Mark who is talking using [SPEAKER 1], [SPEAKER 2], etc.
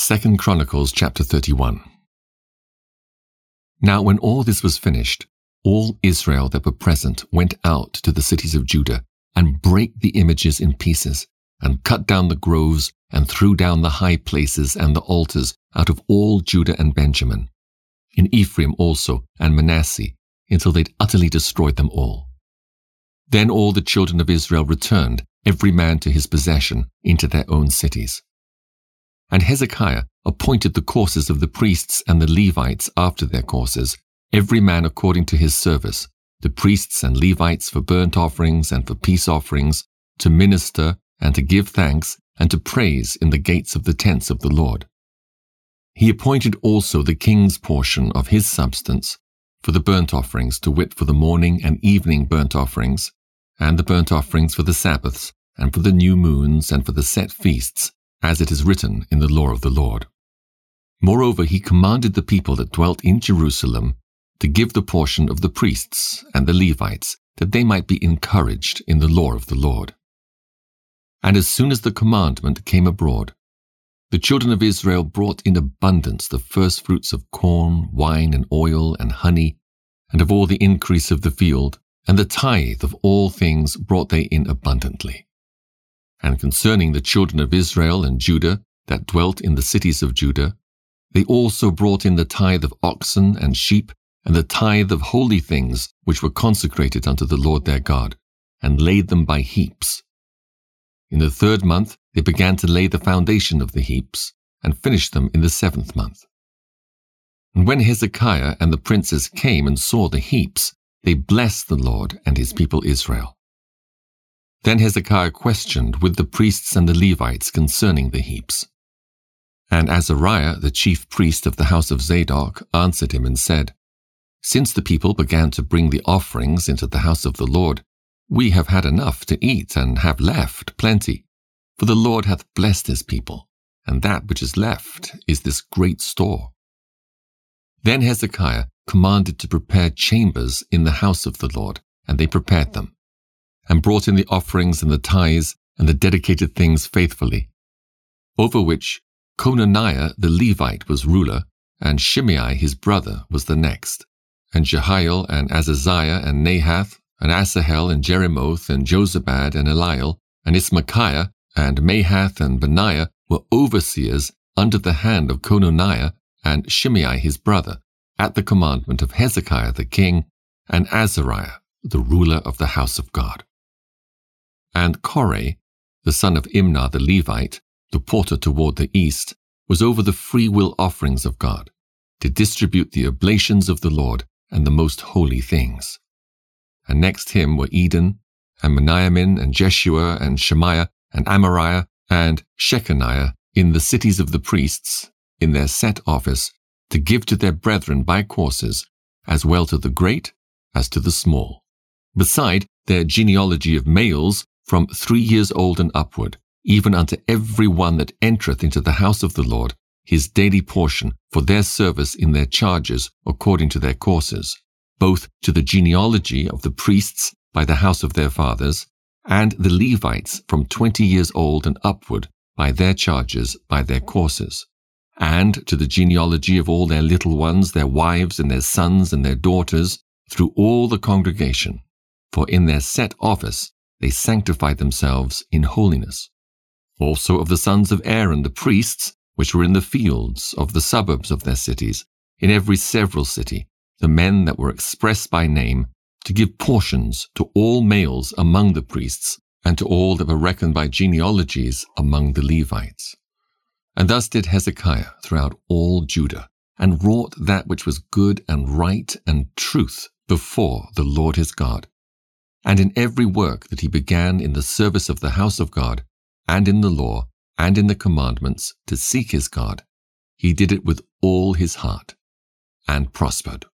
[SPEAKER 1] 2 Chronicles chapter 31. Now when all this was finished, all Israel that were present went out to the cities of Judah, and brake the images in pieces, and cut down the groves, and threw down the high places and the altars out of all Judah and Benjamin, in Ephraim also and Manasseh, until they'd utterly destroyed them all. Then all the children of Israel returned, every man to his possession, into their own cities. And Hezekiah appointed the courses of the priests and the Levites after their courses, every man according to his service, the priests and Levites for burnt offerings and for peace offerings, to minister and to give thanks and to praise in the gates of the tents of the Lord. He appointed also the king's portion of his substance for the burnt offerings, to wit, for the morning and evening burnt offerings, and the burnt offerings for the Sabbaths, and for the new moons, and for the set feasts, as it is written in the law of the Lord. Moreover, he commanded the people that dwelt in Jerusalem to give the portion of the priests and the Levites, that they might be encouraged in the law of the Lord. And as soon as the commandment came abroad, the children of Israel brought in abundance the first fruits of corn, wine, and oil, and honey, and of all the increase of the field, and the tithe of all things brought they in abundantly. And concerning the children of Israel and Judah that dwelt in the cities of Judah, they also brought in the tithe of oxen and sheep, and the tithe of holy things which were consecrated unto the Lord their God, and laid them by heaps. In the 3rd month they began to lay the foundation of the heaps, and finished them in the 7th month. And when Hezekiah and the princes came and saw the heaps, they blessed the Lord and his people Israel. Then Hezekiah questioned with the priests and the Levites concerning the heaps. And Azariah, the chief priest of the house of Zadok, answered him and said, Since the people began to bring the offerings into the house of the Lord, we have had enough to eat and have left plenty. For the Lord hath blessed his people, and that which is left is this great store. Then Hezekiah commanded to prepare chambers in the house of the Lord, and they prepared them, and brought in the offerings and the tithes and the dedicated things faithfully, over which Conaniah the Levite was ruler, and Shimei his brother was the next, and Jehiel and Azaziah and Nahath, and Asahel and Jerimoth and Jozabad and Eliel, and Ismachiah and Mahath and Benaiah were overseers under the hand of Conaniah and Shimei his brother, at the commandment of Hezekiah the king, and Azariah the ruler of the house of God. And Korah, the son of Imnah the Levite, the porter toward the east, was over the freewill offerings of God, to distribute the oblations of the Lord and the most holy things. And next him were Eden, and Meniamin, and Jeshua, and Shemaiah, and Amariah, and Shechaniah, in the cities of the priests, in their set office, to give to their brethren by courses, as well to the great as to the small, beside their genealogy of males from 3 years old and upward, even unto every one that entereth into the house of the Lord, his daily portion for their service in their charges according to their courses, both to the genealogy of the priests by the house of their fathers, and the Levites from 20 years old and upward by their charges by their courses, and to the genealogy of all their little ones, their wives and their sons and their daughters, through all the congregation, for in their set office they sanctified themselves in holiness. Also of the sons of Aaron the priests, which were in the fields of the suburbs of their cities, in every several city, the men that were expressed by name, to give portions to all males among the priests, and to all that were reckoned by genealogies among the Levites. And thus did Hezekiah throughout all Judah, and wrought that which was good and right and truth before the Lord his God. And in every work that he began in the service of the house of God, and in the law, and in the commandments, to seek his God, he did it with all his heart, and prospered.